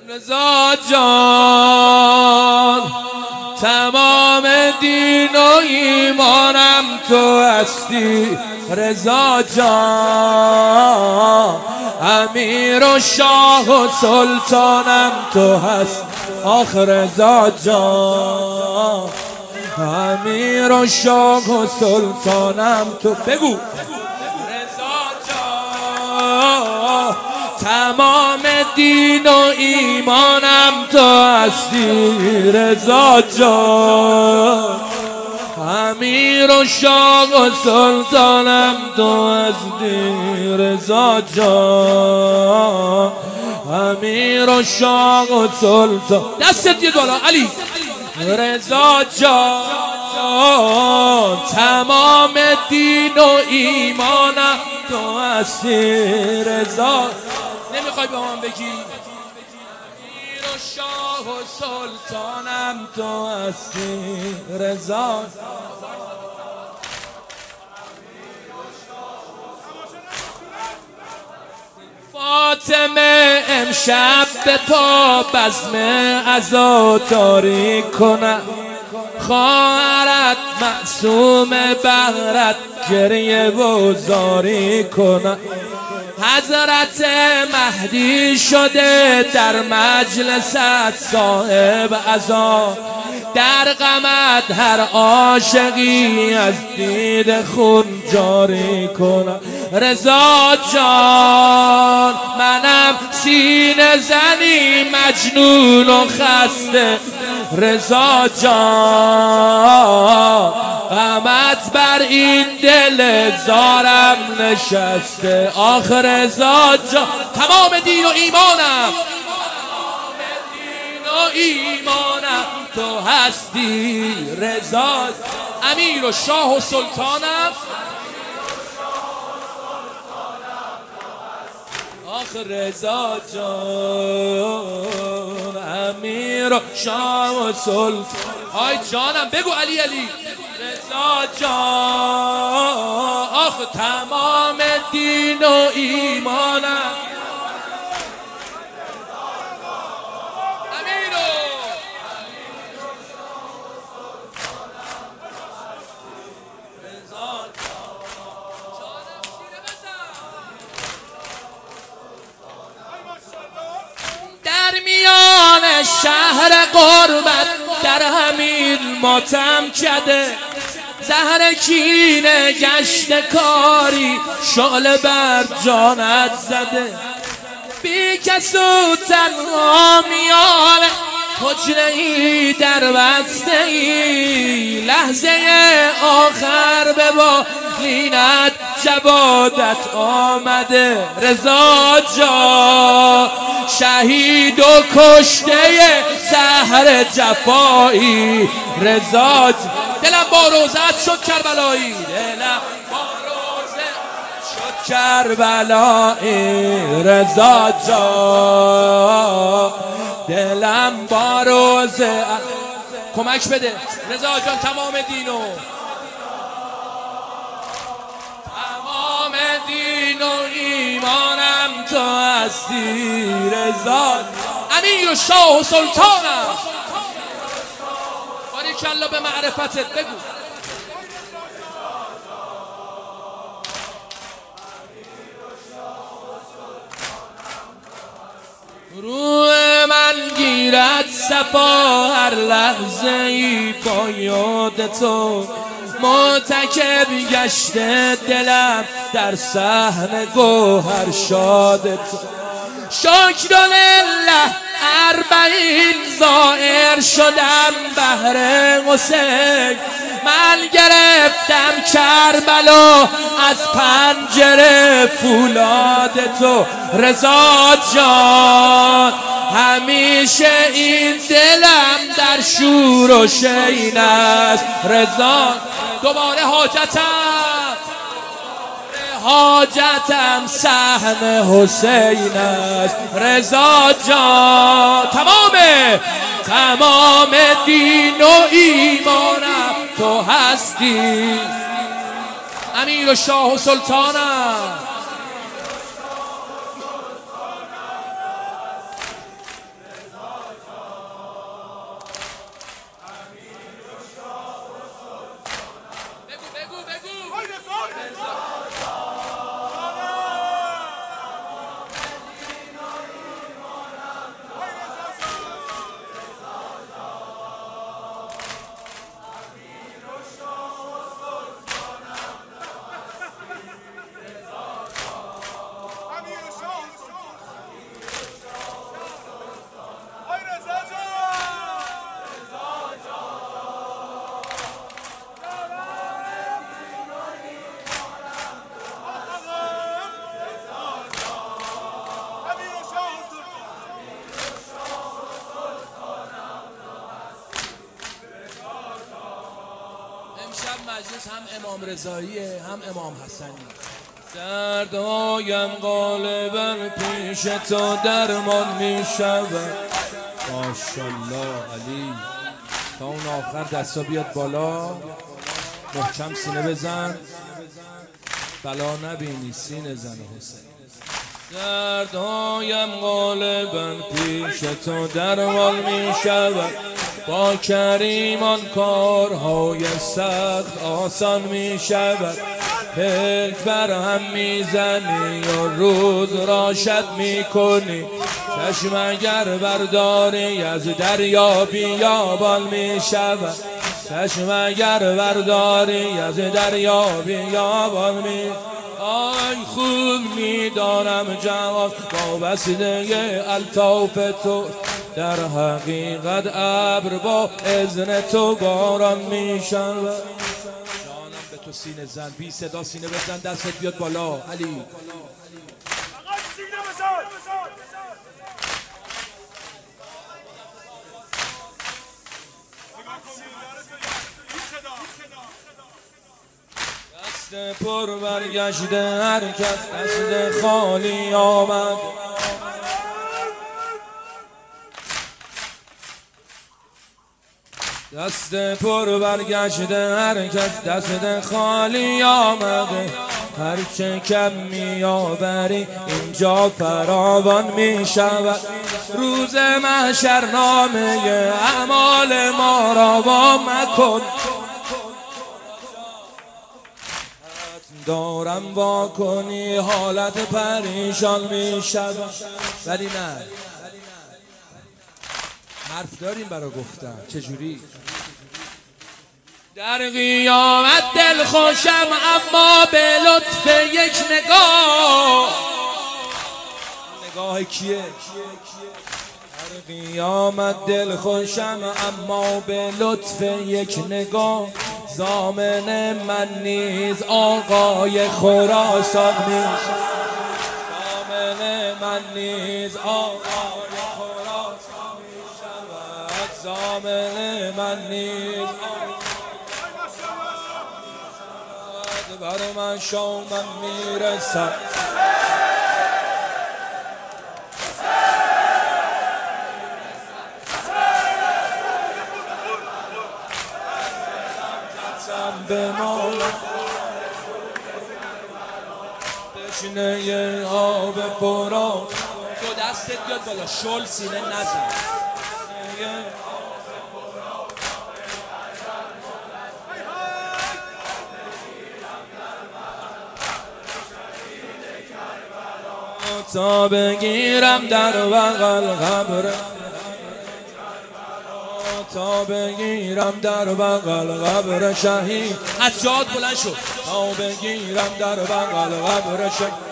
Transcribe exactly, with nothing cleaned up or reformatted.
رضا جان تمام دین و ایمانم تو هستی. رضا جان امیر و شاه و سلطانم تو هست. آخ رضا جان امیر و شاه و سلطانم تو. بگو رضا جان تمام دین و ایمانم تو هستی. رضا جان امیر و شاه و سلطانم تو هستی. رضا جان امیر و شاه و سلطان. دستت یه بالا علی. رضا جان تمام دین و ایمانم تو هستی. رضا نمیخوای به من بگی؟ امیر و شاه و سلطانم تو هستی. رضا فاطمه امشب به پا بزم عزاداری کنم. خواهرت معصوم بهرت گریه و زاری کنم. حضرت مهدی شده در مجلست صاحب عزا. در غمت هر عاشقی از دید خون جاری کنم. رضا جان منم سینه زنی مجنون و خسته. رضا جان غمت بر این دل زارم نشسته. آخ رضا جان تمام دین و ایمانم دین و ایمانم تو هستی. رضا امیر و شاه و سلطانم. آخ رضا جان امیر و شاه و سلطان. آی جانم بگو علی علی. رضا جان آخ تمام دین و ایمانم. در میان شهر قربت در همین ماتم کده. زهر کینه گشت کاری شعله بر جانت زده. بی کس و تنها میان حجره ای در بسته ای. لحظه آخر به بالینت جوادت آمده. رضا جان شهید و کشته سحر جفایی. رضا دلم با روزت شد کربلایی. دلم با روزت شد کربلایی. رضا جان دلم با روزت کمک بده. رضا جان تمام دینو تمام دین و ایمانم تو هستی. رضا امیر و شاه و سلطانم. باریکالله به معرفتت. بگو روح من گیرد صفا هر لحظه ای با یاد تو. معتکب گشته دلم در صحن گوهر شاد تو. شکر لله اربعین زائر شدم بهر حسین. من گرفتم کربلا از پنجره فولاد تو. رضا جان همیشه این دلم در شور و شین است. رضا دوباره حاجتم حاجتم صحن حسین است. رضا جان تمام تمام دین و ایمانم تو هستی. امیر و شاه و سلطانم. مجلس هم امام رضاییه هم امام حسنی. دردهایم غالبا پیش تو درمان می شود. ماشالله علی. تا اون آخر دستا بیاد بالا، محکم سینه بزن، بلا نبینی سینه زن حسین. دردهایم غالبا پیش تو درمان می شود. با کریمان کارهای سخت آسان می شود. پلک بر هم میزنی و روز را شب میکنی. چشم اگر برداری از دریا بیابان میشود. چشم اگر برداری از دریا بیابان می. آی خوب میدانم جوان با وسیله الطاف تو، در حقیقت ابر با اذن تو باران میشود. تو سینه زن، بی صدا سینه بزن، دستت بیاد بالا علی. فقط سینه بزن. دست پر برگشته هر کس دست خالی آمد. دست پر برگشته هر کس دست خالی آمده. هرچه کم میآوری اینجا فراوان می شود. روز محشر نامه اعمال ما را وا مکن. دارم وا کنی حالت پریشان می شود. ولی نه حرف داریم برای گفتن. چجوری؟ در قیامت دل خوشم اما به لطف یک نگاه. نگاه کیه؟ در قیامت دل خوشم اما به لطف یک نگاه. ضامن من نیز آقای خراسان میشه. ضامن من نیز آقای خراسان میشود. ضامن من نیز بر من شامم میرسد. به ما تشنه آب پرا. دو دستت بیاد بالا، شل سینه نزن. تا بگیرم در بغل قبر، تا بگیرم در بغل قبر شهید. از جاد بلند شد. تا بگیرم در بغل قبر شهید.